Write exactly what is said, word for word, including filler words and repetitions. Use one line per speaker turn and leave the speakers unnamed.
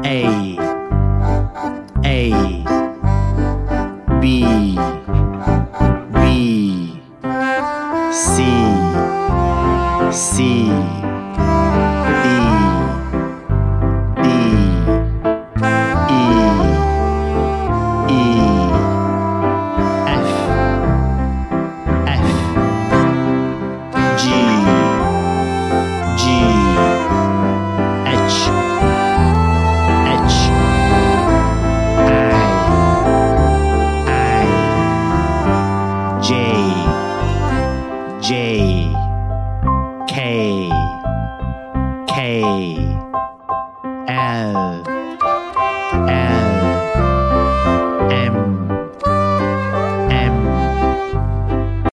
A A B B C C D D E E F F G G H H I I J J K K L